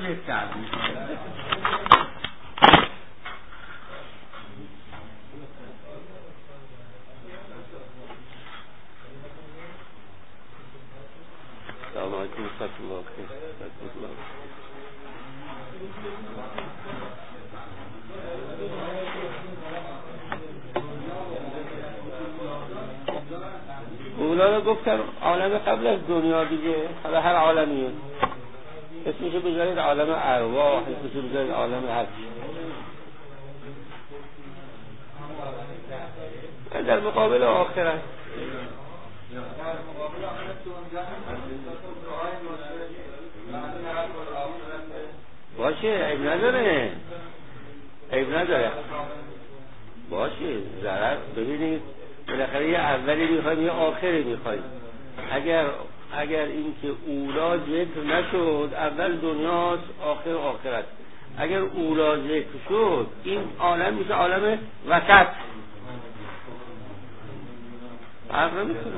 تعبیر. سلام علیکم و رحمت الله. اولا رو گفتم عالم قبل از دنیا دیگه، حالا هر عالمیه اسمشو بذارید عالم ارواح، اسمشو بذارید عالم هر چی. در مقابل آخرت باشه، عیب نداره، عیب نداره، باشه. ضرر ببینید بالاخره یه اولی میخوایم یه آخری میخوایم. اگر این که اولا ذکر نشد، اول دنیاست آخر آخرت. اگر اولا ذکر شد این عالم میشه عالم وسط، فرق نمیکنه.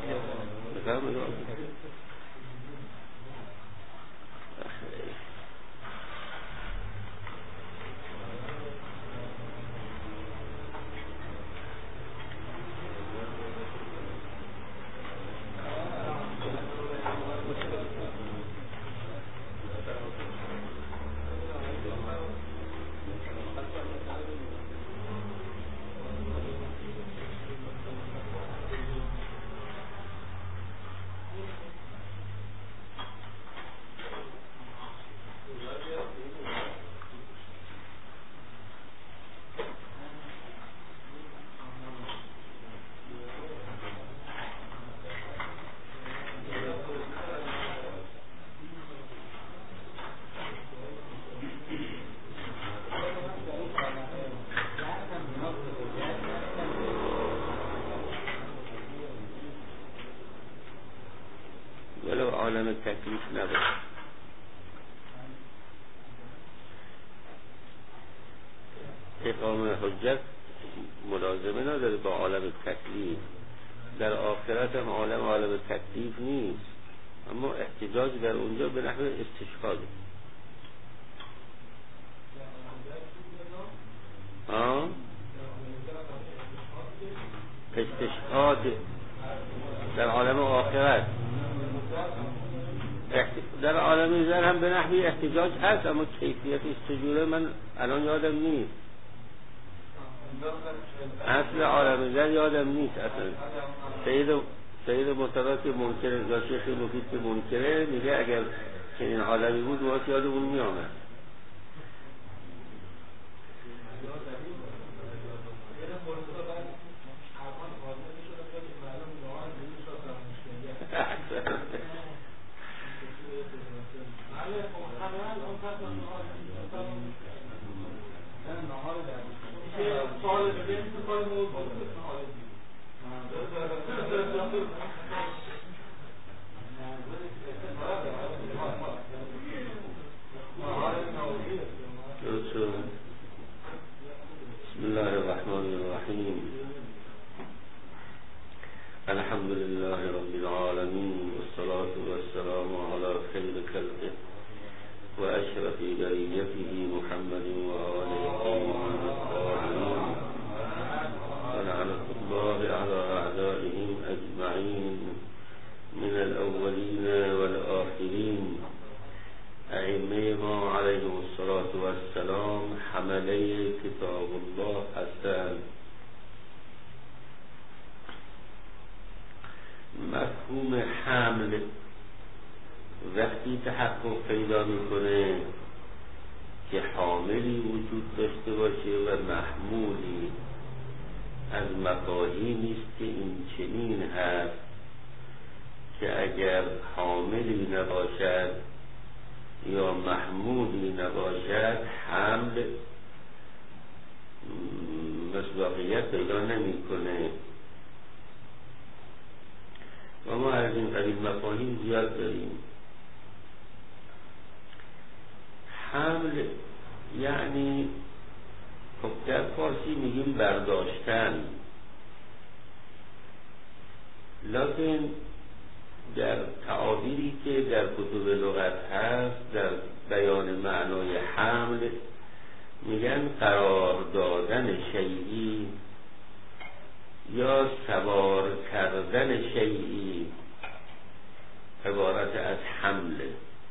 ولو عالم تکلیف نبود. اقامه حجت ملازمه نداره با عالم تکلیف. در آخرت هم عالم تکلیف نیست، اما احتجاج در اونجا به نحو استشهاد. استشهاد در عالم آخرت. در عالم زر هم به نحوی احتجاج هست، اما کیفیتش چجوره من الان یادم نیست. اصل عالم زر یادم نیست اصلا. سید مطلقات منکره یا شیخ مفید که منکره میگه اگر چنین عالمی بود واسه یادمون میامد. بسم الله الرحمن الرحیم. الحمد لله رب العالمین والصلاة والسلام على خیر خلقه و اشرف بریته محمد و آله الطاهرین و لعنة الله على اعدائهم اجمعین من الاولین والآخرین. ائمه ما علیهم الصلاة والسلام حمله کتاب الله هستند. مفهوم حمل وقتی تحقق پیدا میکنه که حاملی وجود داشته باشه و محمولی، از مفاهیمی است که این چنین هست که اگر حاملی نباشد یا محمولی نباشد حمل مصداقیت پیدا نمیکنه. و ما از این قبیل مفاهیم زیاد داریم. حمل یعنی خب در فارسی میگیم برداشتن، لکن در تعابیری که در کتب لغت هست در بیان میگن قرار دادن شیئی یا سوار کردن شیئی عبارت از حمله،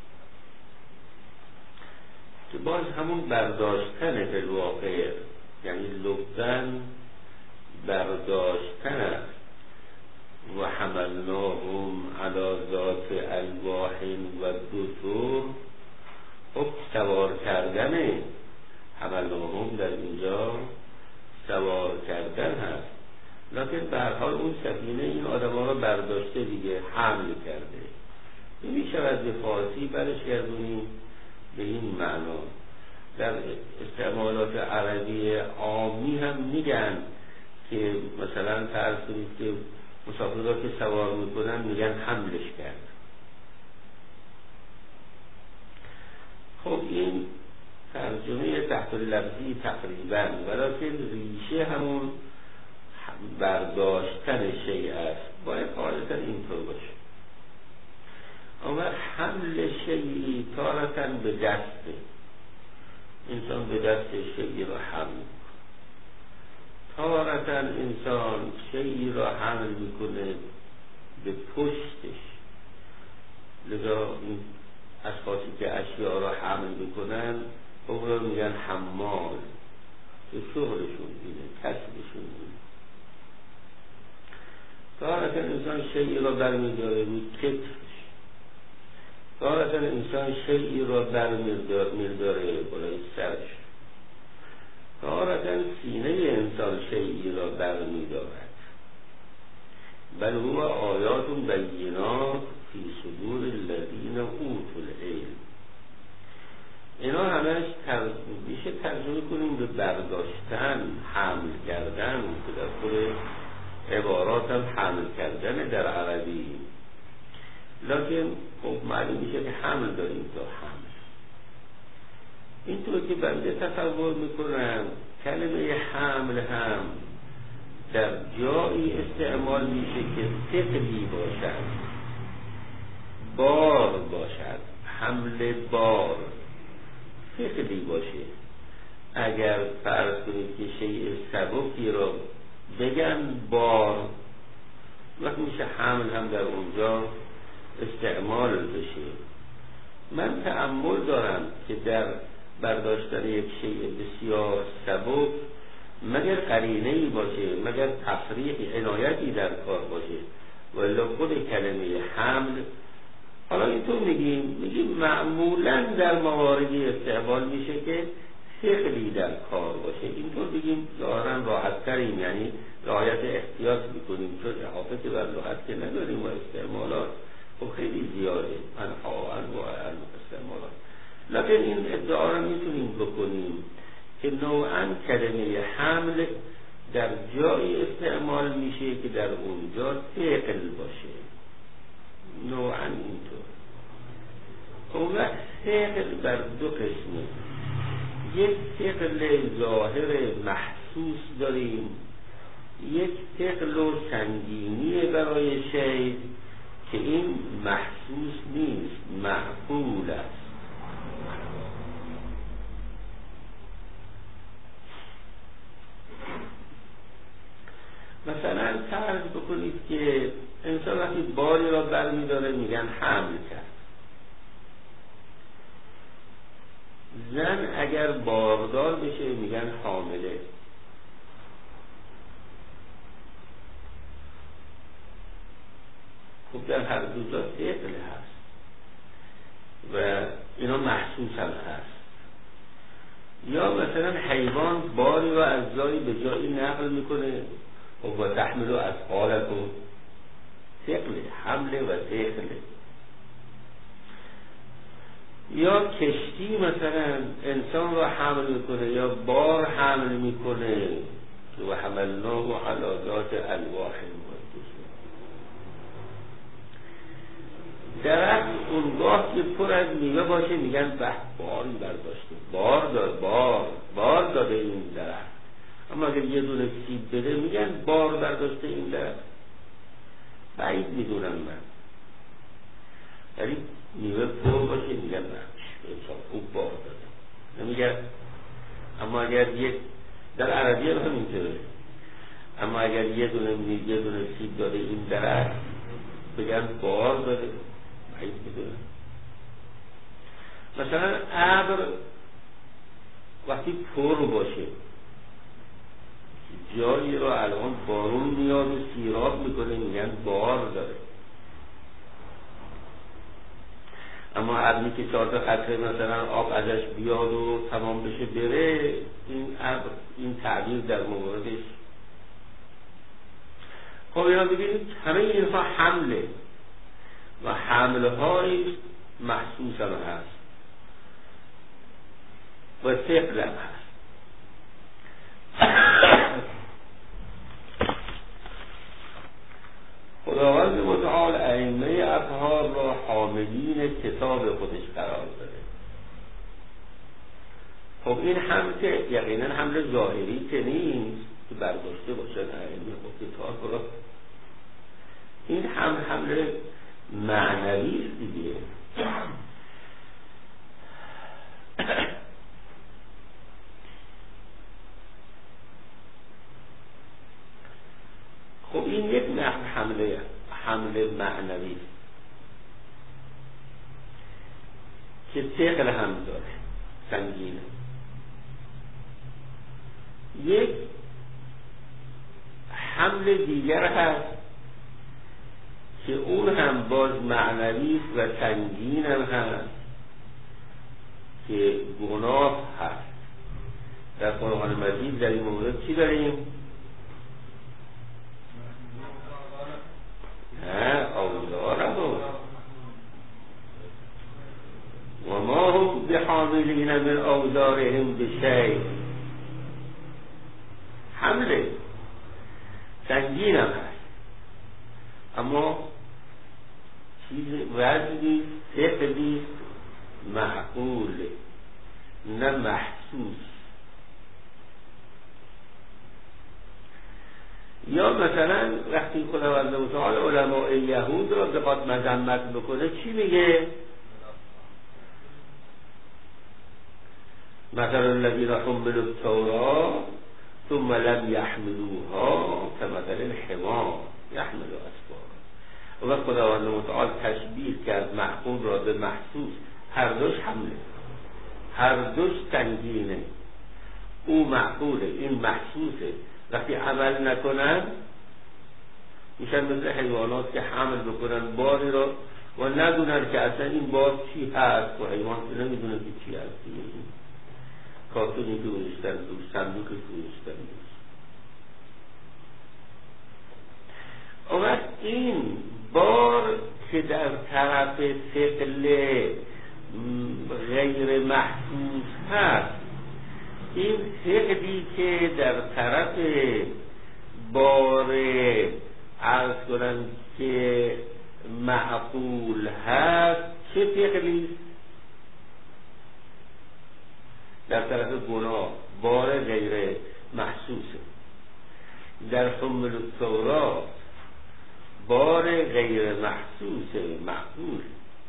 که باز همون برداشتن به واقع، یعنی لبن برداشتن است. و حملناهم علی ذات الواح و دسر، خب سوار کردن حملناهم در اینجا سوار کردن هست، لکن به هر حال اون سفینه این آدم‌ها رو برداشته دیگه، حمل کرده. میشود به فارسی برش گردونیم به این معنا. در استعمالات عربی عامی هم میگن که مثلا فرض کنید که مسافرها که سوار میکنن میگن حملش کرد. خب این ترجمه تحت لفظی تقریبا، ولیکن ریشه همون برداشتن شیء است، باید غالبا اینطور باشه. اما حمل شیئی تارتن به دسته، انسان به دست شیئی را حمل، تارتن انسان شیئی را حمل میکنه به پشتش. لذا این اشخاصی که اشیاء را حمل میکنن اون میگن حمال، که شغلشون اینه، کسبشون اینه. تارتن انسان شیئی را برمیداره روی کتفش، تارتن انسان شیئی را برمیداره بالای سرش، تارتن سینه انسان شیئی را برمیدارد. بل هو آیات بینات فی صدور الذین اوتوا العلم. اینا همش میشه ترجمه کنیم به برداشتن، حمل کردن، که در خود عبارات هم حمل کردن در عربی، لکن خب معلوم میشه که حمل داریم تا حمل. اینطور که بنده تصور میکنم کلمه حمل هم در جایی استعمال میشه که ثقلی باشد، بار باشد، حمل بار ثقلی باشه. اگر فرض کنید که شیء سبکی را بگن بار، وقت میشه حمل هم در اونجا استعمال بشه. من تأمل دارم که در برداشتن یک شیء بسیار سبک مگر قرینه‌ای باشه، مگر تصریح عنایتی در کار باشه، ولی خود کلمه حمل، حالا اینطور میگیم معمولا در مواردی استعمال میشه که ثقلی در کار باشه. اینطور بگیم ظاهرا راحت تریم، یعنی رعایت احتیاط میکنیم، چون احاطه که بر لغت که نداریم و استعمالات خب خیلی زیاده، انواع استعمالات. لکن این ادعا را میتونیم بکنیم که نوعا کلمه حمل در جایی استعمال میشه که در اونجا ثقل باشه، نوعا اینطور. اون وقت ثقل بر دو قسمه، یک ثقل ظاهر محسوس داریم، یک ثقل و سنگینی برای شیء که این محسوس نیست، معقول است. مثلا فرض بکنید که انسان وقتی باری را برمیداره میگن حمل کرد. زن اگر باردار بشه میگن حامله. خب در هر دو جا ثقل هست و اینا محسوس هم هست. یا مثلا حیوان باری را از جایی به جایی نقل میکنه، خب و تحمل و اثقالکم، ثقل، حمله و ثقل. یا کشتی مثلا انسان را حمل میکنه یا بار حمل میکنه و حملناه علی ذات الواح و دسر. درخت اونگاه که پر از میوه باشه میگن به باری برداشته، بار داده این درخت. اما اگر یه دونه سیب بده میگن بار برداشته این درخت. بعید میدونم من، یعنی میوه پر باشه میگن نه انسان خوب بار داده، نمیگن. اما اگر در عربی هم اینطوره، اما اگر یه دونه سیب داره این درخت بگن بار داره، بعید بدونه. مثلا ابر وقتی پر باشه جایی رو الان بارون میاد و سیراب میکنه میگن بار داره، اما ابری که 4 تا قطره مثلا آب ازش بیاد و تمام بشه بره، این ابر، این تعبیر در موردش. خب اینا ببینید همه اینها حمله و حملهای محسوس هم هست و ثقل هم هست. خداوند متعال ائمه اطهار را حاملین کتاب خودش قرار داده. خب این حمل که یقینا حمل ظاهری که نیست که برداشته باشن ائمه خود کتاب را، این حمل معنوی است دیگه. خب این یک نحو حمله معنوی که ثقل هم داره، سنگینه. یک حمل دیگر هست که اون هم باز معنوی و سنگین هم هست که گناه هست. در قرآن مجید در این مورد چی داریم؟ اوزارهم و ما هم بحاملین من اوزارهم بشیء. حمله سنگین هم هست اما چیز وزنی ثقلی معقول نه محسوس. یا مثلا وقتی خداوند متعال علماء یهود را بخواد مذمت بکنه چی میگه؟ مثلا الذین حملوا التوراة ثم لم يحملوها كمثل الحمار يحمل اسفارا. و وقت خداوند متعال تشبیه کرد محمول را به محسوس، هر دوش حمله، هر دوش سنگینه. او معقوله، این محسوسه. وقتی عمل نکنن میشن مثل حیوانات که حمل بکنن باری را و ندونن که اصلا این بار چی هست و حیوان که نمیدونه که چی هست. این کارتونی که گذاشتن دوش، صندوق که گذاشتن دوش. اما این بار که در طرف ثقل غیر محسوس هست، این ثقلی که در طرف بار عرض کنم که معقول هست چه ثقلی؟ در طرف گناه بار غیر محسوسه. در حمل التوراة بار غیر محسوسه، معقول.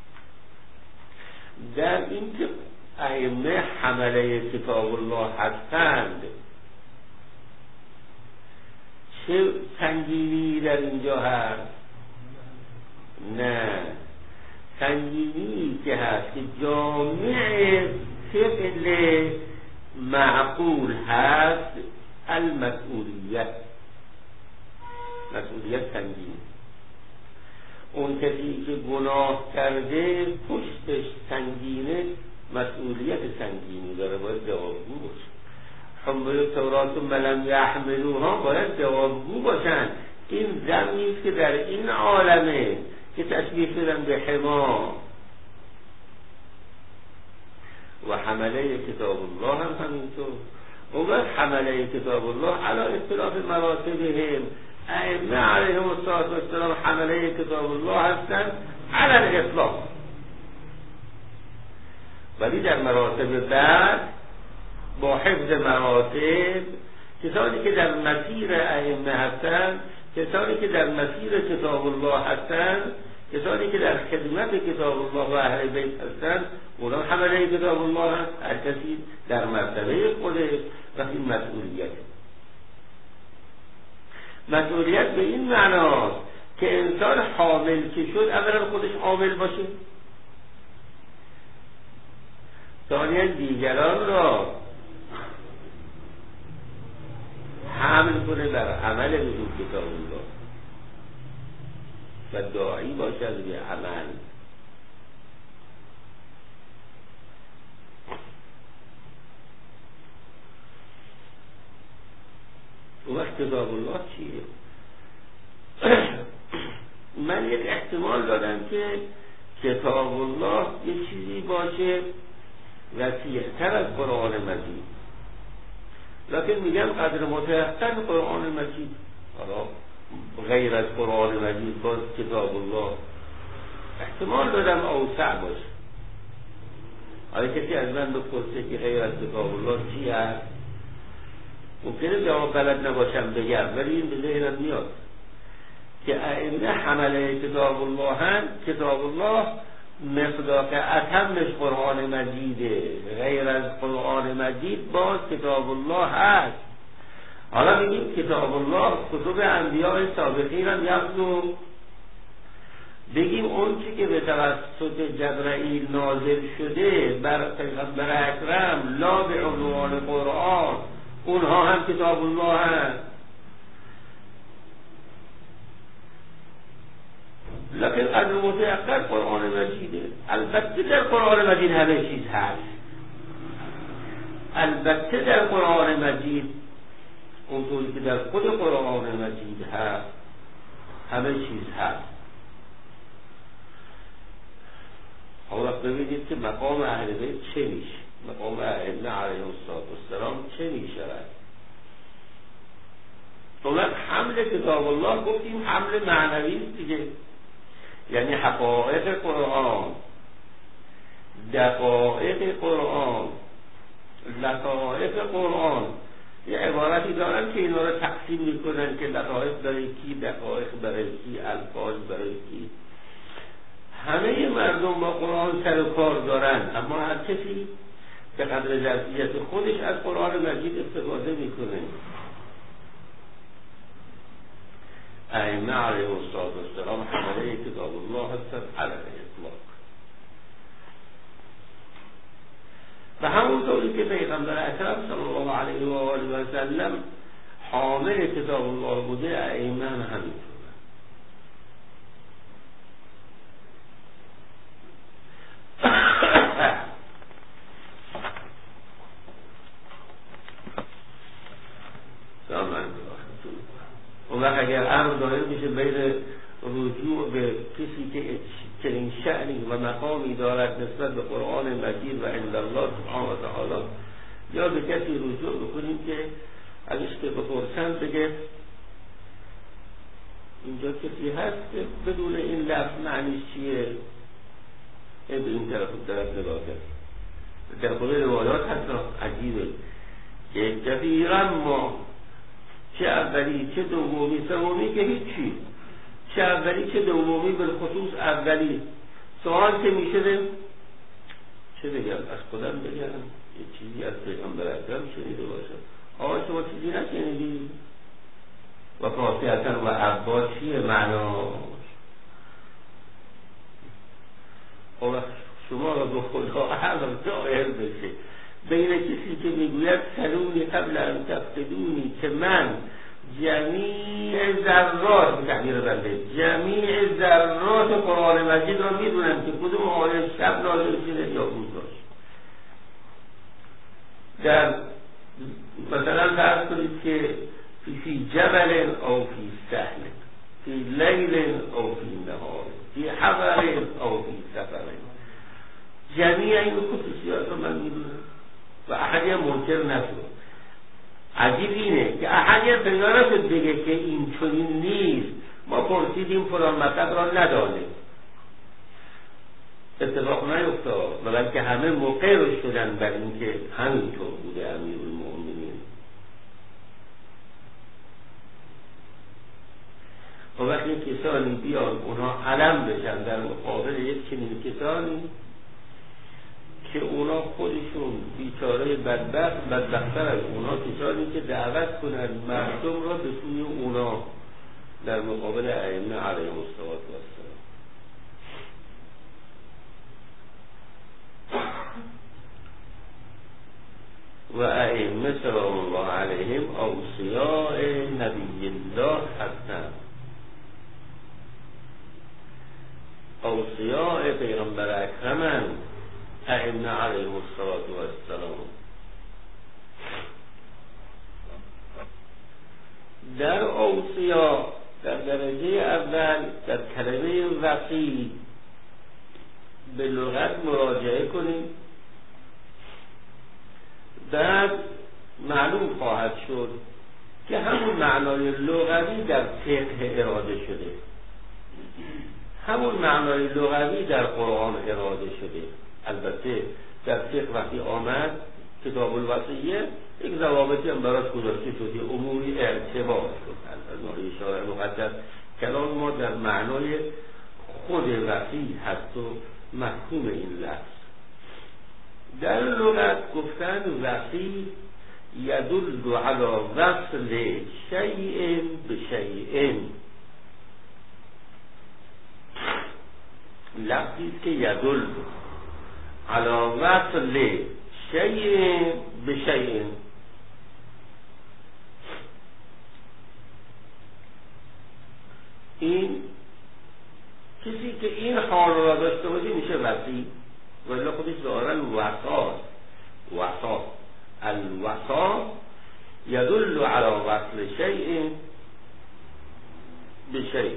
در این که ائمه حمله کتاب الله هستند، چه سنگینی در اینجا هست؟ نه، سنگینی که هست که جامع فعل معقول هست المسئولیت. مسئولیت سنگین. اون کسی که گناه کرده پشتش سنگینه، مسئولیت سنگینی داره، باید جوابگو باشه. حمل التوراة ثم لم يحملوها باید جوابگو باشن. این زمینی که در این عالمه که تشبیه شدن به حمار. و حمله کتاب الله هم همینطور. و حمله کتاب الله علی اختلاف مراتبهم، ائمه علیهم السلام حمله کتاب الله هستند علی الاطلاق، ولی در مراتب بعد با حفظ مراتب کسانی که در مسیر ائمه هستند، کسانی که در مسیر کتاب الله هستند، کسانی که در خدمت کتاب الله و اهل بیت هستند، اونا حمله کتاب الله هست. هر کسی در مرتبه خودش وقتی مسئولیت به این معناست که انسان حامل که شد اولا خودش حامل باشه، ثانیا دیگران را حمل کنه بر عمل به این کتاب الله و داعی باشد به عمل. اون وقت کتاب الله چیه؟ من یک احتمال دادم که کتاب الله یه چیزی باشه وسیع‌تر از قرآن مجید، لکن میگم قدر متأخر قرآن مجید، حالا غیر از قرآن مجید باز کتاب الله احتمال دادم اوسع باشه. حالا کسی از من بپرسه که غیر از کتاب الله چی هست، ممکنه جواب بلد نباشم بگم، ولی این به ذهنم میاد که ائمه حمله کتاب الله هم کتاب الله مصداق اتمش قرآن مجیده، غیر از قرآن مجید باز کتاب الله هست. حالا میگیم کتاب الله کتب انبیاء سابقین هم یخزو، بگیم اون چی که به توسط جبرائیل نازل شده بر پیغمبر اکرم لا به عنوان قرآن اونها هم کتاب الله هست، لکن قدر متأخر قرآن مجیده. البته در قرآن مجید همه چیز هست، البته در قرآن مجید اونطوری که در خود قرآن مجید هست همه چیز هست. حالا ببینید که مقام اهل بیت چه میشه، مقام ائمه علیهم السلام چه میشود. اون حمل کتاب الله گفتیم حمل معنوی دیگه، یعنی حقایق قرآن، دقایق قرآن، لطائف قرآن. یه عبارتی دارن که اینا رو تقسیم میکنن که لطائف برای کی، دقایق برای کی، الفاظ برای کی. همه مردم با قرآن سر و کار دارن، اما هر کسی به قدر ظرفیت خودش از قرآن مجید استفاده میکنه. ائمه علیهم السلام حمله کتاب الله هستند علی الاطلاق، و همونطوری که پیغمبر اکرم صلی الله علیه و آله و سلم حامل کتاب الله بوده، ائمه هم همینطور. اون وقت اگر امر داره میشه بین رجوع به کسی که چنین شأنی و مقامی دارد نسبت به قرآن مجید و عند الله سبحانه و تعالی، یا به کسی رجوع بکنیم که ازش که بپرسن بگه اینجا کسی هست که بدون این لفظ معنیش چیه، به این طرف نگاه کرد. در خود روایات هست عجیبه که کثیرا ما چه اولی چه دومی سومی که هیچی، چه اولی چه دومی بالخصوص اولی سوال که میشه چه بگم، از خودم بگم یه چیزی از پیغمبر اکرم شنیده باشم. آقا شما چیزی نشنیدی؟ و فاتحه و عبا چیه معناش؟ آقا شما را به خدا عقل ظاهر بشه بین کسی که میگوید سلونی قبل ان تفتدونی که من جمیع ذرات تعبیر بنده جمیع ذرات قرآن مجید را میدونم که کدوم آیه شب نازل شده یا روز داشت. در مثلا فرض کنید که فی جبل او فی سهل، فی لیل او فی نهار، فی حضر او فی سفر، جمیع این خصوصیات را من میدونم و احدی هم منکر نشد. عجیب اینه که احدی هم پیدا نشد بگه که این چنین نیست، ما پرسیدیم فلان مطلب را ندانه، اتفاق نیفتاد، بلکه همه مقر شدن بر این که همینطور بوده امیرالمؤمنین. و وقتی کسانی بیان اونها علم بشن در مقابل یک چنین کسانی که اونا خودشون بیچاره بدبخت‌تر از اونا کسانی که دعوت کنن مردم را به سوی اونا در مقابل ائمه علیهم الصلوة والسلام. و ائمه سلام الله علیهم اوصیاء نبی الله هستند، اوصیاء پیغمبر اکرمند ائمه علیهم الصلوة والسلام. در اوصیاء در درجه اول در کلمه وصی به لغت مراجعه کنیم، بعد معلوم خواهد شد که همون معنای لغوی در فقه اراده شده، همون معنای لغوی در قرآن اراده شده. البته در فقه وقتی آمد کتاب الوصیه یک ضوابطی هم براش گذاشته شده، اموری ارتباط شد از نوعی شارع مقدس. کلام ما در معنای خود وصی هست و مفهوم این لفظ. در لغت گفتن وصی یدل علی وصل شیء بشیء، لفظی که یدل علی وصل شیء بشیء. این کسی که این حال را داشته باشه میشه وصی، ولی خودش ظاهراً وصاست. وصا الوصا یدل علی وصل شیء بشیء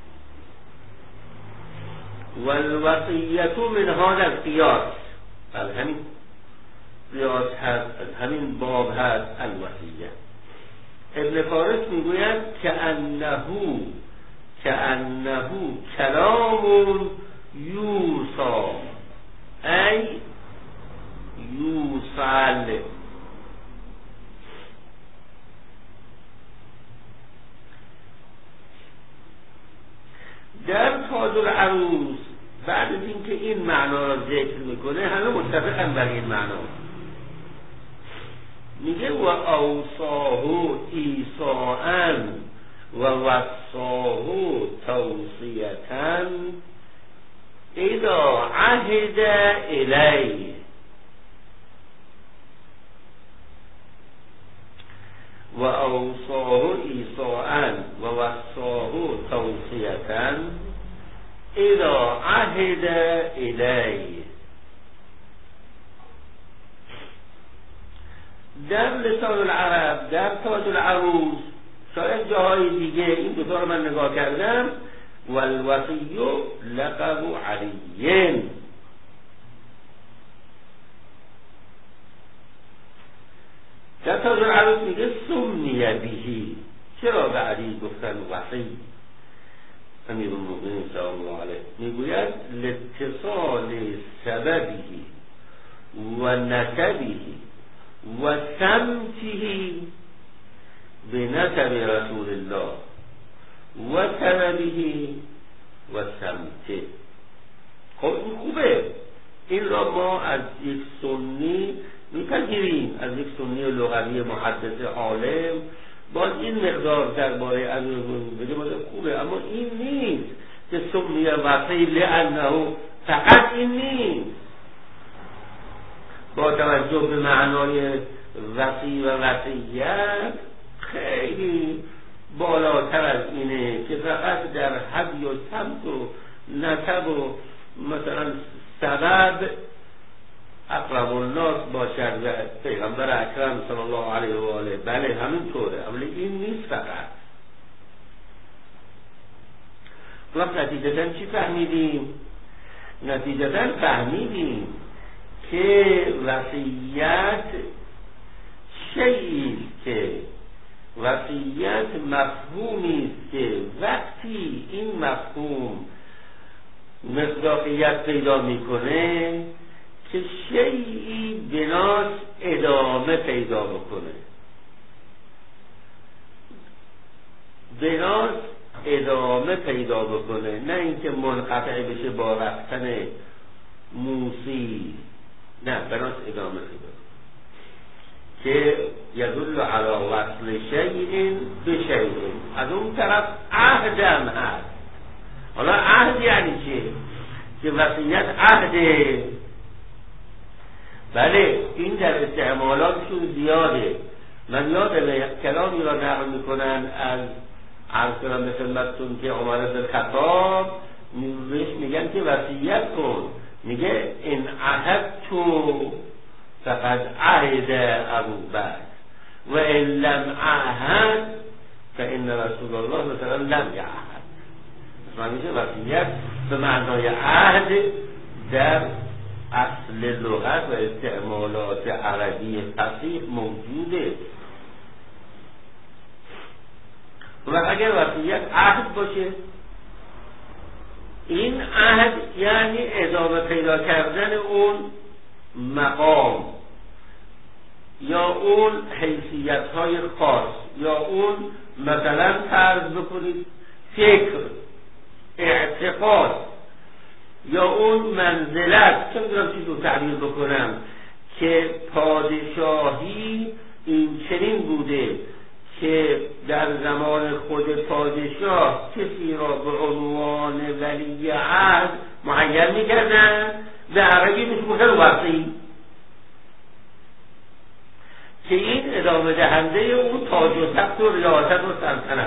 والوصیة من هذا القیاس. از همین قیاس هست، از همین باب هست الوصیه. ابن فارس میگوید کأنه کلام یوصا ای یوصل. در تاج العروس بعد از اینکه این معنا را ذکر میکنه همه متفقن بر این معنا، میگه و اوصاه ایصاء و وصاه توصیة اذا عهد الیه و اوصاه ایصاء و وصاه توصیة اذا عهد الیه. در لسان العرب در تاج العروس شاید جاهای دیگه این دوتا رو من نگاه کردم والوصی لقب علی. در تاج العروس میگه سمی بهی، چرا به علی گفتن وصی؟ امیرالمؤمنین سلام الله علیه میگوید لاتصال سببی و نسبی و سمته به نسب رسول الله و سببه و سمته. خب این خوبه، این را ما از یک سنی میپذیریم، از یک سنی لغوی محدث عالم باز این مقدار درباره امیرالمؤمنین بگه باز خوبه، اما این نیست که سمی وصی لانه فقط این نیست. با توجه به معنای وصی و وصیت خیلی بالاتر از اینه که فقط در هدی و سمت و نسب و مثلا سبب اقرب الناس باشد و پیغمبر اکرم صلی الله علیه و آله. بله همینطوره، ولی این نیست فقط. وقت نتیجتاً چی فهمیدیم؟ نتیجتاً فهمیدیم که وصیت شیئی که وصیت مفهومی است که وقتی این مفهوم مصداقیت پیدا میکنه که شیئی بناس ادامه پیدا بکنه، بناس ادامه پیدا بکنه، نه اینکه منقطع بشه با رفتن موسی نه بناس ادامه شده که یدل علی وصل شیء بشیء. از اون طرف عهدم هست. حالا عهد یعنی چه؟ که وصیت عهده. بله این در استعمالاتشون زیاده. من یادم کلامی را نقل میکنن از عرض کردم به خدمتتون که عمر بن الخطاب میگن که وصیت کن، میگه این عهدتو فقد عهد ابوبکر و ان لم عهد فان رسول الله مثلا لم یعهد. معنی وصیت به معنای عهد در اصل لغت و استعمالات عربی فصیح موجوده. و اگر وصیت عهد باشه، این عهد یعنی ادامه پیدا کردن اون مقام یا اون حیثیت‌های خاص یا اون مثلا فرض بکنید فکر، اعتقاد یا اون منزلت، چه می‌دونم چی رو تعبیر بکنم، که پادشاهی این چنین بوده که در زمان خود پادشاه کسی را به عنوان ولی عهد معین می‌کردن، به عربی می‌گفتن وصی، که این ادامه دهنده اون تاج و تخت و ریاست و سلطنت.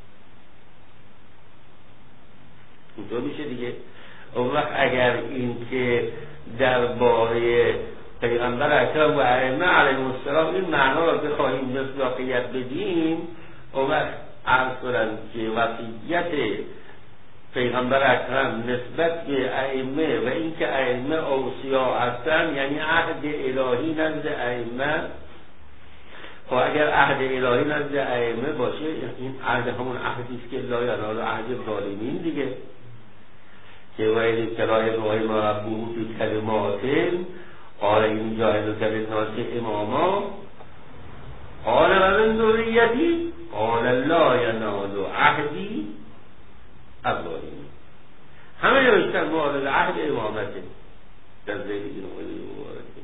اینطور میشه دیگه. اون وقت اگر این که درباره پیغمبر اکرم و ائمه علیهم السلام این معنا را بخواهیم مصداقیت بدیم، اون وقت عرض کنم که وصیت پیغمبر اکرم نسبت به ائمه و اینکه ائمه اوصیا هستن یعنی عهد الهی نزد ائمه. خب اگر عهد الهی نزد ائمه باشه، این عهد همون عهدی است که لا ینال عهد ظالمین دیگه، که ویل کرای روحی ما ربوه فی کلمات قال این جاهل کلمات اماما قال و من ذریتی قال لا ینال عهدی الظالمین. همه نوشتن مورد عهد امامته در زیر این مبارکه.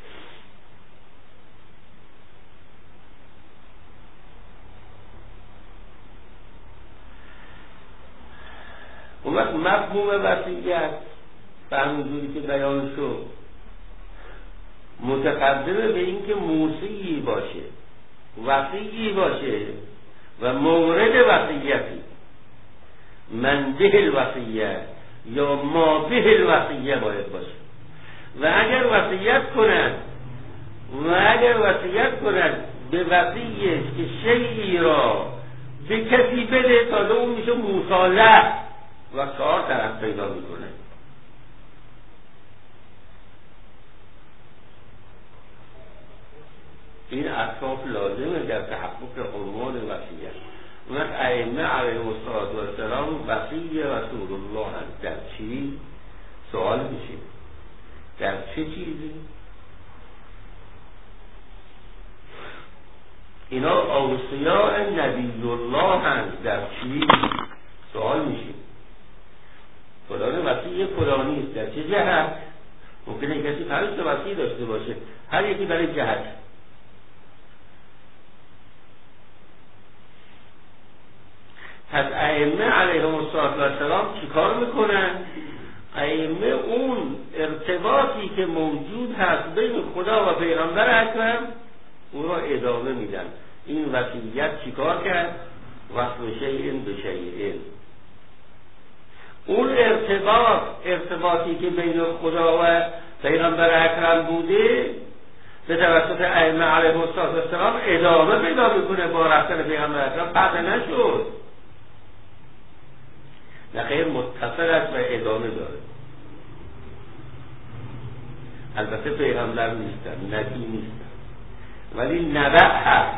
اون وقت مفهوم وصیت به همونجوری که بیان شد متقدمه به این که موصی باشه، وصی باشه و مورد وصیتی، من به الوصیه یا ما به الوصیه باید باشه. و اگر وصیت کنند به وصیش که شیئی را به کسی بده، تا اون میشه مصالح و کار طرف پیدا میکنه. این اطراف لازمه در تحقق عنوان وصیت. اون وقت ائمه علیهم السلام وصی رسول الله هست. در چی؟ سوال میشه در چه چیزی؟ اینا اوصیاء نبی الله هست. در چی؟ سوال میشه فلان وصی فلانی است. در چه جهت؟ ممکنه کسی فرض وصی داشته باشه، هر یکی برای جهت. پس ائمه علیهم السلام چی کار میکنن؟ ائمه اون ارتباطی که موجود هست بین خدا و پیغمبر اکرم اون را ادامه میدن. این وصیت چی کار کرد؟ وصل شیء بشیء. اون ارتباطی که بین خدا و پیغمبر اکرم بوده به توسط ائمه علیهم السلام ادامه پیدا میکنه. با رفتن پیغمبر اکرم قطع نشد، نه خیر، متصل است و ادامه داره. البته پیغمبر نیستن، نبی نیستن، ولی نبع هست.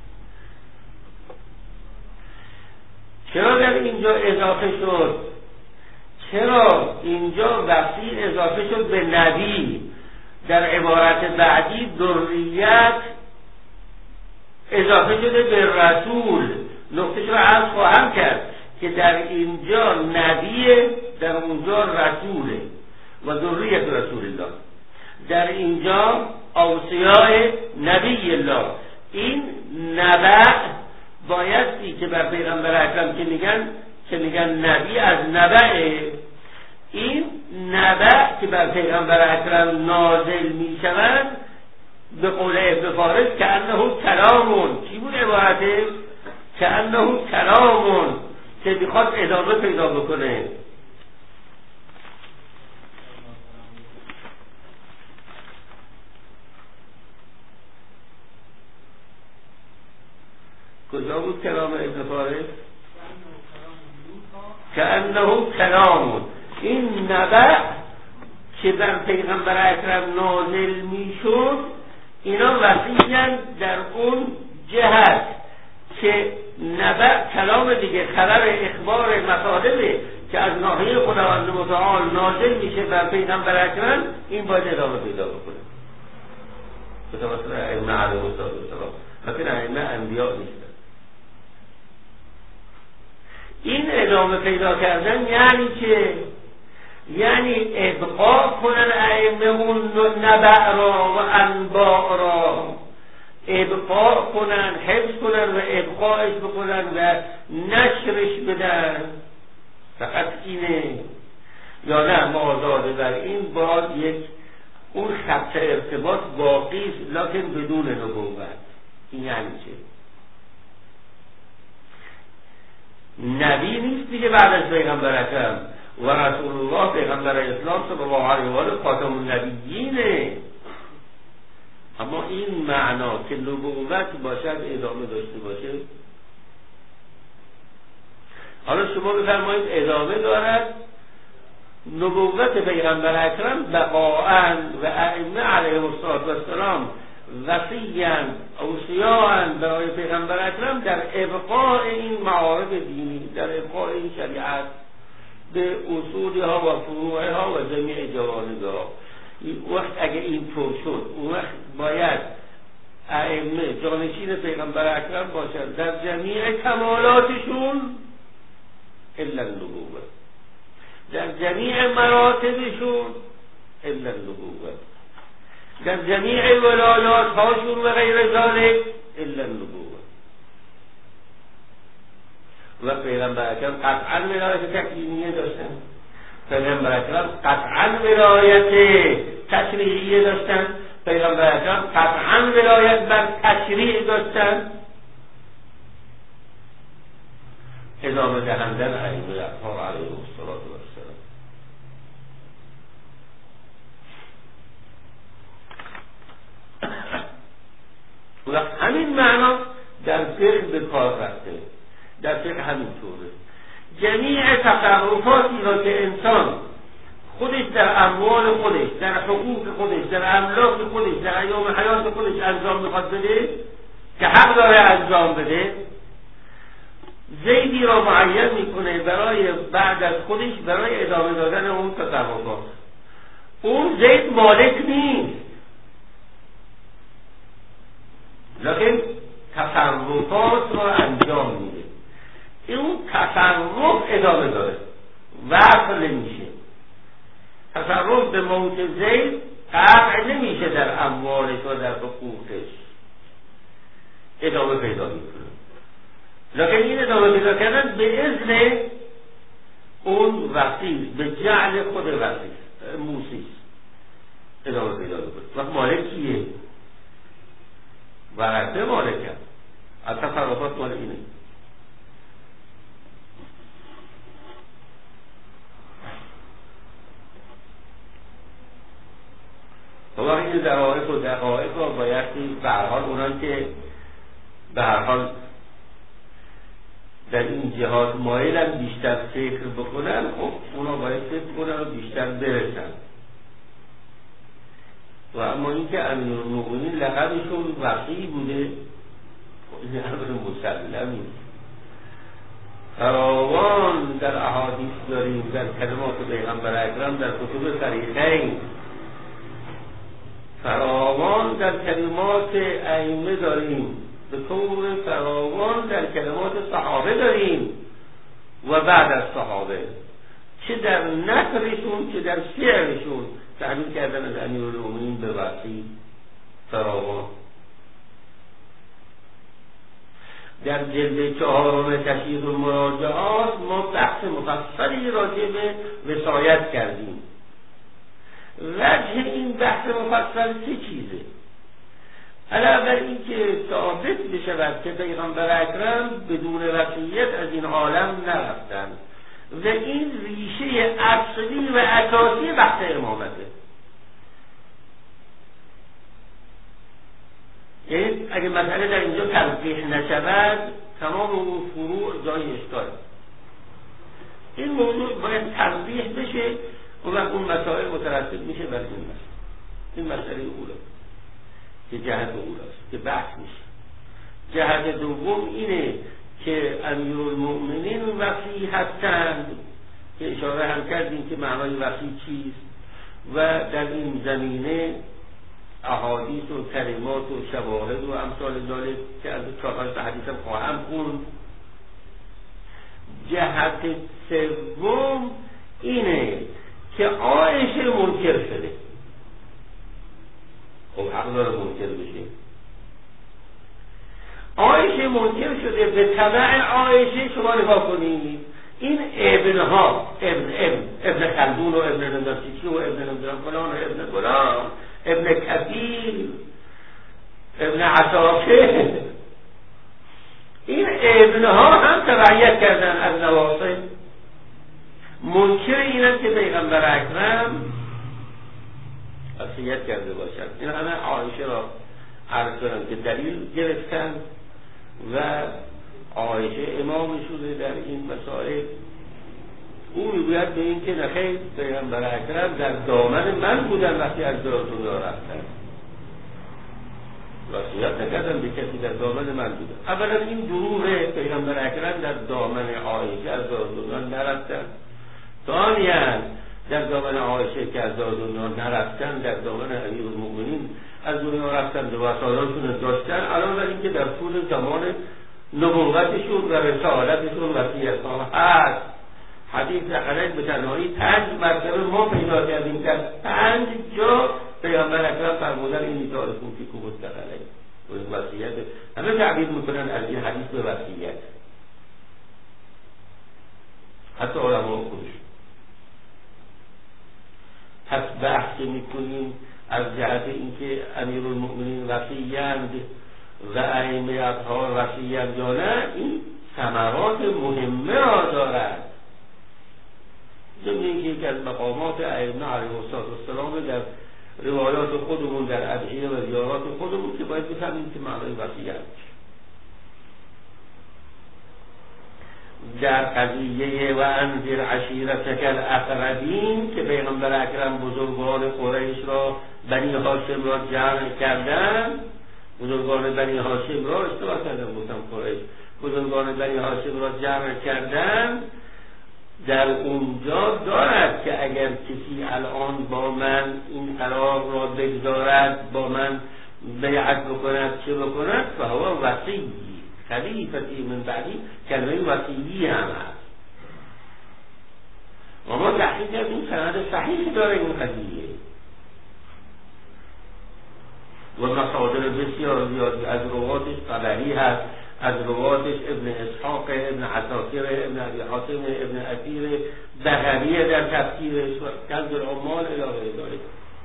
چرا در اینجا اضافه شد؟ چرا اینجا وصی اضافه شد به نبی؟ در عبارت بعدی ذریت اضافه شده به رسول. نقطه‌اش رو عرض خواهم کرد که در اینجا نبیه، در اونجا رسوله و ذریت رسول الله. در اینجا اوصیاء نبی الله. این نبع بایستی که بر پیغمبر اکرم که میگن نبی از نبعه، این نبع که بر پیغمبر اکرم نازل میشوند به قول ابن فارس که انه کلامون، چی بود عبارته؟ که انه کلامون، که میخواد ادامه پیدا بکنه. کجا بود کلام ابن فارس؟ که انه کلامون. این نبع که بر پیغمبر اکرم نازل میشد اینا وسیعن در اون جهت که نبع کلام دیگه، خبر اخبار مطالبه که از ناحیه خداوند متعال نازل میشه بر پیغمبر اکرم، این باید ادامه پیدا بکنه. مثلا ائمه علیهم السلام مثلا ائمه انبیاء نیستن. این ادامه پیدا کردن یعنی که یعنی ابقا کنن ائمه اون نبع را و انباء را، ابقا کنن، حفظ کنن و ابقاش بکنن و نشرش بدن. فقط اینه، یا نه مازاده بر این باید یک اون خط ارتباط باقی است لکن بدون نبوت. این یعنی چه؟ نبی نیست دیگه بعد از پیغمبر اکرم و رسول الله پیغمبر اسلام صلی الله علیه و آله خاتم النبیینه. اما این معنا که نبوت باشد ادامه داشته باشه. حالا شما بفرمایید ادامه دارد نبوت پیغمبر اکرم بقاءً و ائمه علیهم السلام وصیاً اوصیاء برای پیغمبر اکرم در ابقاء این معارف دینی، در ابقاء این شریعت به اصولها و فروعها و جمیع جوانبها. وقت اگه این طور شد اون وقت باید ائمه جانشین پیغمبر اکرم باشند در جمیع کمالاتشون الا النبوة، در جمیع مراتبشون الا النبوة، در جمیع ولایات هاشون و غیر ذلك الا النبوة. و پیغمبر اکرم قطعا ولایت تکوینیه داشتن، پیغمبر اکرم قطعا ولایت تشریعیه داشتن، پیغمبر اکرم قطعا ولایت بر تشریع داشتن. ادامه دهندن ائمه اطهار علیهم السلام. و همین معنا در فقه به کار رفته، در فقه همینطوره. جمیع تصرفاتی را که انسان خودش در اموال خودش، در حقوق خودش، در املاک خودش، در ایام حیات خودش انجام میخواد بده که حق داره انجام بده، زیدی را معین میکنه برای بعد از خودش برای ادامه دادن اون تصرفات. اون زید مالک نیست، لکن تصرفات را انجام میده. این تصرف ادامه داره، وصل نمیشه. تصرف به موت زید قطع نمیشه در اموالش و در حقوقش، ادامه پیدا میکنه. لکن این ادامه پیدا کردن به اذن اون وسیل، به جعل خود وسیل موسیس ادامه پیدا میکنه. وقت مالک کیه؟ ورثه مالک هم از تصرفات مال اینه. و وقتی این ظرافت و دقایق را بایستی به هر حال اونان که به هر حال در این جهات مایلن بیشتر فکر بکنن، خب اونا باید فکر کنن و بیشتر برسن. و اما اینکه امیرالمومنین لقبشون وقی بوده، این امر مسلمی. فراوان در احادیث داریم، در کلمات پیغمبر اکرم، در کتب صحیحین فراوان در کلمات ائمه داریم، به طور فراوان در کلمات صحابه داریم و بعد از صحابه، چه در نثرشون چه در شعرشون تعبیر کردن از امیرالمومنین به وصی فراوان. در جلد 4 تشریح المراجعات ما بحث مفصلی راجع به وصایت کردیم. وجه این بحث مفصل چه چیزه؟ علاوه این که ثابت بشود که پیغمبر اکرم بدون وصیت از این عالم نرفتند و این ریشه اصلی و اساسی بحث امامته. یعنی اگه مسئله در اینجا توضیح نشود تمام اون فروع جای اشکال. این موضوع باید توضیح بشه و اون مسائل مترتب میشه بر این مسئله. این مسئله اوله که جهت اولاست که بحث میشه. جهت دوم اینه که امیرالمؤمنین وصی هستند که اشاره هم کردیم که معنای وصی چیست و در این زمینه احادیث و کلمات و شواهد و امثال ذالک که از 4 حدیث هم خواهم خوند. جهت سوم اینه که عایشه منکر شده. خب حق داره منکر بشه. عایشه منکر شده، به تبع عایشه شما نگاه کنید این ابنها ابن خلدون و ابن نمدرسیچی و ابن فلان و ابن فلان، ابن کثیر، ابن عساکر، این ابنها هم تبعیت کردن از نواصل. منکر اینن که پیغمبر اکرم وصیت کرده باشد. این همه عایشه را عرض کنم که دلیل گرفتن و عایشه امام شده در این مسائل. او میگوید به این که نخیر پیغمبر اکرم در دامن من بودن وقتی از دنیا رفتن، وصیت نکردن به کسی در دامن من بودن. اولا این دروغه، پیغمبر اکرم در دامن عایشه از دنیا نرفتن. ثانیاً در دامن عایشه که از دنیا نرفتن در دامن امیرالمؤمنین از دنیا رفتن و وصایاشون داشتن. الان در این که در طول زمان نبوتشون و رسالتشون وصیت‌ها هست. حدیث علیه به تنهایی 5 مرتبه ما پیدا کردیم در 5 جا پیامبر اکرم فرمودن این میثاقتون که مستقله و این وصیت. همه تعبیر میکنن از این حدیث به وصیت، حتی علما خودشون. پس بحث میکنیم از جهت اینکه امیرالمؤمنین وصیند و ائمه اطهار وصیند یا نه، این ثمرات مهمه را دارد. ضمن اینکه یکی از مقامات ائمه علیهم السلام در روایات خودمون، در ادعیه و زیارات خودمون که باید بفهمیم که معنای وصیت در قضیه و انذر عشیرتک الاقربین که پیغمبر اکرم بزرگان قریش را، بنی هاشم را جمع کردن. بزرگان بنی هاشم را اشتباه کردم گفتم قریش، بزرگان بنی هاشم را جمع کردن. در اونجا دارد که اگر کسی الان با من این قرار را بگذارد، با من بیعت بکند، چه بکند، فهو وصی خلیفتی من بعدی، کلمه وصیی هم هست. و ما تحقیق کردیم سند صحیحی داره این قضیه و مصادر بسیار زیادی از رواتش طبری هست، از رواتش ابن اسحاق، ابن عساکر، ابن ابی حاتم، ابن اثیر، بهقی در تفسیرش، کنز العمال الی غیر ذلک.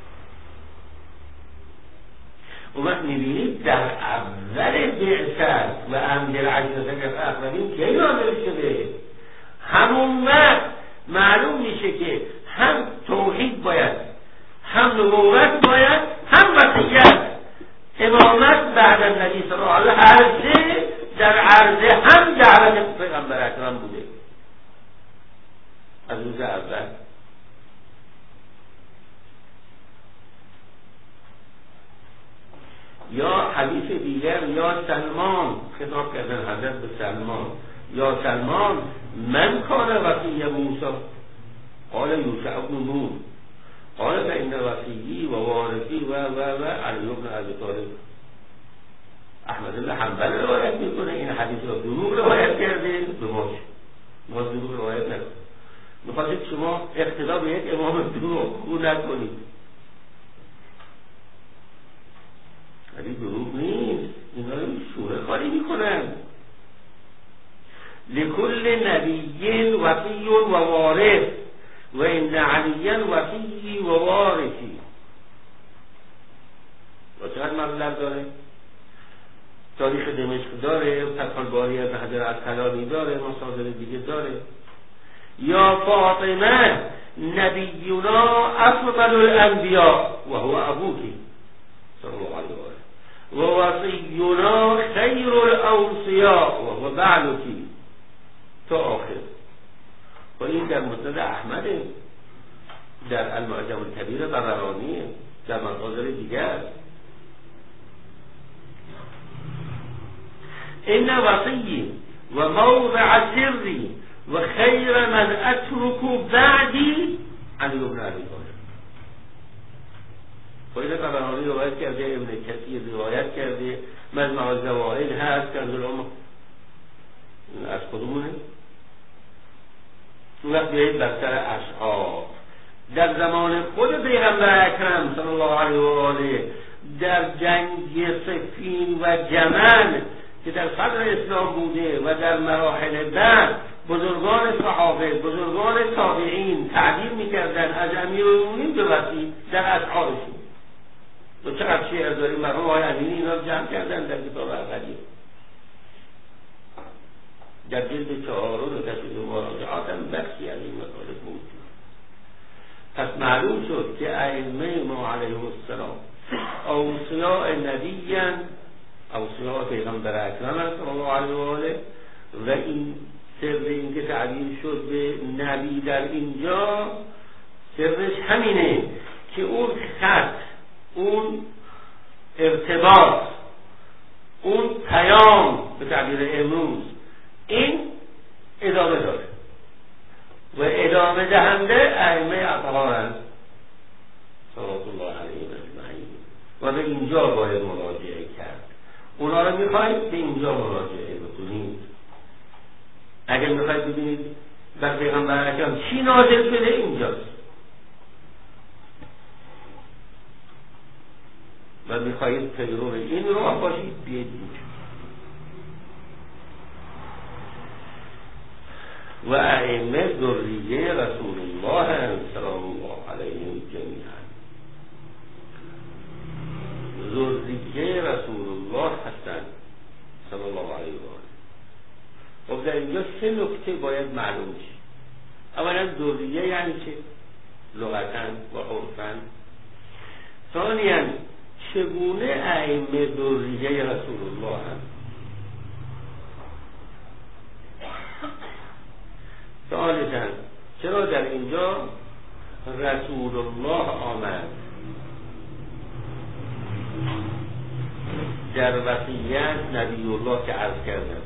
و وقت میبینید در اول بعثت و انذر عشیرتک الاقربین کی نازل شده؟ همون وقت معلوم میشه که هم توحید باید، هم نبوت باید، هم وصیت. امامت بعد از نبی صلی الله علیه و آله در عرضه هم دعوت پیغمبر اکرم بوده از روز اول. یا حدیث دیگر، یا سلمان خطاب کردن حضرت به سلمان، یا سلمان من کان وصی موسی قال یوشع بن نون قال فإن وصیی و وارثی و علی بن ابی طالب. احمد بن حنبل روایت میکنه این حدیث را دروغ روایت کرده به ما دروغ روایت نکنید. میخواستید شما اقتدا به یک امام دروغ نکنید. کل نبی وفی و وارث و ان علی وفی و وارثی. و چقدر مبلغ داره؟ تاریخ دمشق داره، فتح الباری از حجر العسقلانی داره، مصادر دیگه داره. یا فاطمه نبینا افضل الانبیاء و هو ابوکی صلی الله علیه و آله و وصینا خیر الاوصیاء و هو بعلکی تا آخر. و این در مسند احمده، در المعجم الکبیر بررانیه، در مصادر دیگر. این وصی و موضع سری و خیر من اترک بعدی علی بن ابی طالب. خود بررانی روایت کرده، ابن کثیر روایت کرده، مجمع الزوائد هست که از خودمونه. اون وقت بیایید بر سر اشعار. در زمان خود پیغمبر اکرم صلی الله علیه و آله در جنگ صفین و جمل که در صدر اسلام بوده و در مراحل بعد بزرگان صحابه، بزرگان تابعین تعبیر میکردن از امیرالمومنین به وصی در اشعارشون. تو چقدر شعر داریم؟ مرحوم آقای امینی اینا رو جمع کردن در کتاب اولیه، در جلد 4 تشریح مراجعات هم بخشی از این مطالب موجود. پس معلوم شد که ائمه ما علیهم السلام اوصیاء نبیان، اوصیاء پیغمبر اکرم صلی الله علیه و آله، و این سر این که تعبیر شد به نبی در اینجا سرش همینه که اون خط، اون ارتباط، اون پیام به تعبیر امروز این ادامه داره و ادامه دهنده ائمه اطهارند صلوات الله علیهم اجمعین و به اینجا باید مراجعه کرد. اونا رو میخواید به اینجا مراجعه بکنید. اگر میخواید ببینید بر پیغمبر اکرم چی نازل شده اینجاست و میخواید پیرو این راه باشید، بیاید اینجا. و ائمه ذریه رسول الله صلی الله علیه جمیعا، ذریه رسول الله هستند صلی الله علیه و آله. خب در اینجا 3 نکته باید معلوم شد. اولا ذریه یعنی چه؟ لغتاً و عرفاً. ثانیاً چگونه ائمه ذریه رسول الله هستند؟ ثالثاً چرا در اینجا رسول الله آمد؟ در وصیت نبی الله که عرض کردم.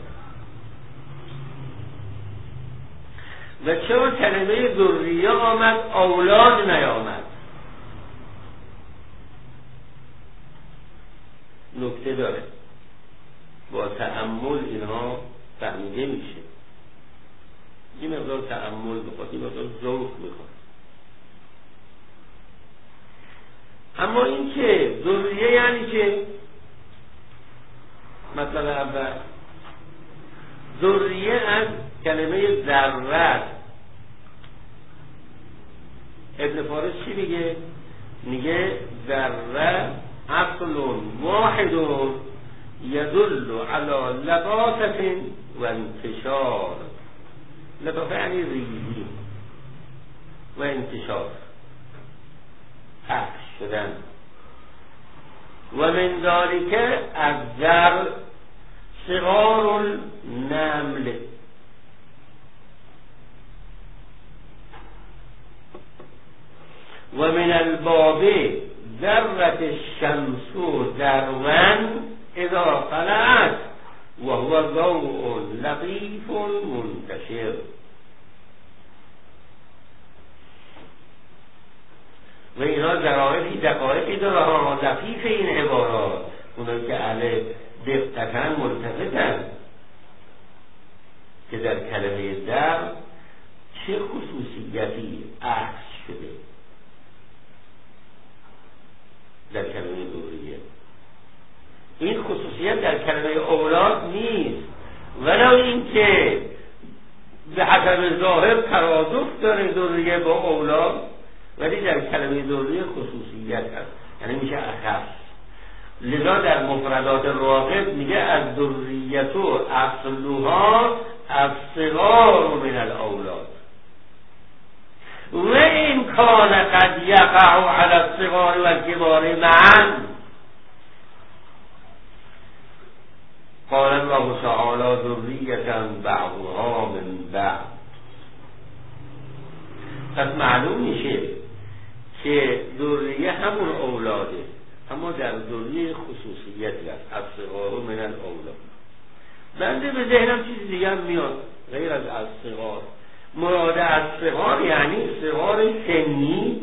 و چرا کلمه ذریه آمد اولاد نیامد؟ نکته داره، با تأمل اینها فهمیده میشه. این مقدار تأمل بخواد، این مقدار ذوق میخواد. اما این که ذریه یعنی که مطلب اول ذریه از کلمه ذره. ابن فارس چی میگه؟ میگه ذره اصل واحد یدل علی لطافة و انتشار. لطافه یعنی ریزی و انتشار، پخش شدن. و من ذالک الذر صغار النمل. و من الباب ذرة الشمس ذروا اذا طلعت و هو ضوء لطیف منتشر. و اینا ظرافی دقایقی داره لطیف این عبارات، اونایی که اهل دقتاً ملتفتن، که در کلمه در چه خصوصیتی عکس شده در کلمه ذریه. این خصوصیت در کلمه اولاد نیست، ولو این که به حسب ظاهر ترادف داره ذریه با اولاد، ولی در کلمه ذریه خصوصیت هست، یعنی میشه اخص. لذا در مفردات راغب میگه از ذریتو اصلها الصغار من الاولاد و این کان قد یقع علی الصغار و الکبار معا. قال الله تعالی ذریة بعضها من بعض. پس معلوم میشه که ذریه همون اولاده، اما در ذریه خصوصیتی هست، الصغار من الاولاد. بنده به ذهنم چیز دیگه هم میاد غیر از الصغار. مراد الصغار یعنی صغار سنی،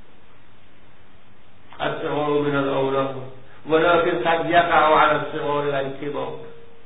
الصغار من الاولاد، ولكن قد یقع علی الصغار و الکبار.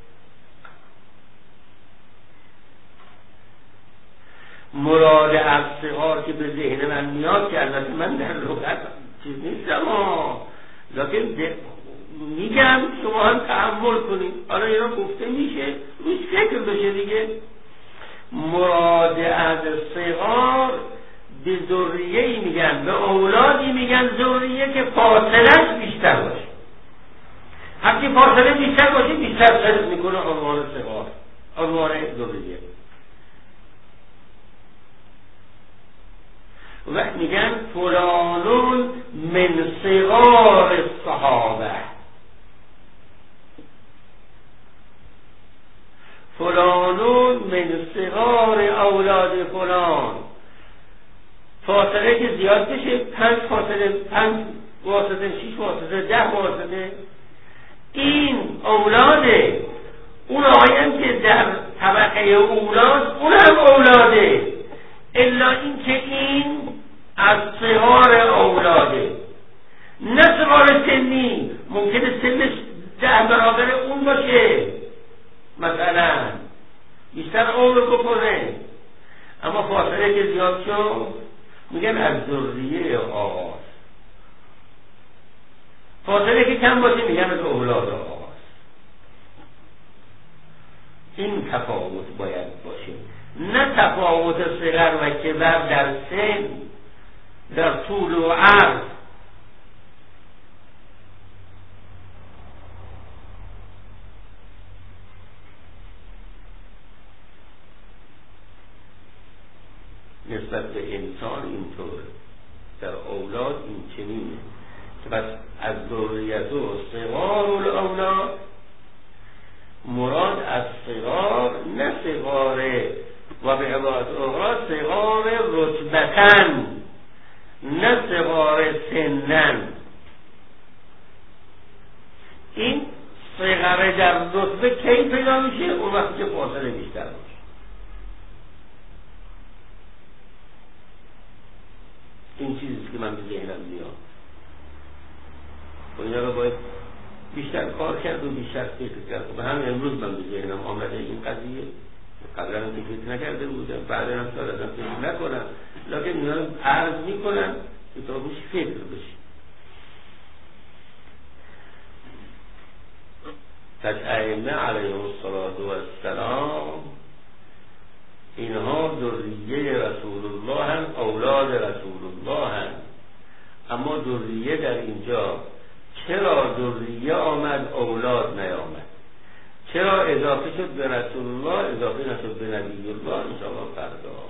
مراد الصغار که به ذهن من میاد، که البته من در لغت چیز نیستم لکن میگم شما هم تأمل کنید، حالا اینا گفته میشه روش فکر بشه دیگه. مراد از صغار به ذریه‌ای میگن، به اولادی میگن ذریه که فاصله‌اش بیشتر باشه. هرچی فاصله بیشتر باشه بیشتر صرف میکنه عنوان صغار، عنوان ذریه. وقت میگن فلانون من صغار الصحابه، فلانون من صغار اولاد فلان. فاصله که زیاد بشه، 5 فاصله، 5 واسطه، 6 واسطه، 10 واسطه، این اولاده. اون آقایم که در طبقه اولاد، اون هم اولاده، الا این که این از صغار اولاده، نه صغار سنی. ممکنه سنش 10 برابر اون باشه، مثلا بیشتر عمر بکنه، اما فاصله که زیاد شد میگن از ذریه آغاز. فاصله که کم باشه میگن از اولاد آغاز. این تفاوت باید باشه، نه تفاوت صغر و کبر در سن، در طول و عرض. نسبت به انسان اینطور، در اولاد این چنینه که پس از ذریت و صغار الاولاد مراد از صغار نه صغار، و به عبارت اخرى صغار رتبتن، نه صغار سنن. این صغر در رتبه کی پیدا میشه؟ اون وقتی که فاصله بیشتر باشه. این چیزیست که من به ذهنم میاد و اینا رو باید بیشتر کار کرد و بیشتر فکر کرد. و همین امروز من به ذهنم آمده این قضیه. قبلا هم فکر نکرده بودم، بعدا هم شاید ازم فکر نکنم، لکن اینا رو عرض میکنم که تا روش فکر بشی. پس ائمه علیهم السلام اینها ذریه رسول الله هم، اولاد رسول الله هم. اما ذریه در اینجا چرا ذریه آمد اولاد نیامد؟ چرا اضافه شد به رسول الله، اضافه نشد به نبی الله؟ انشاءالله فردا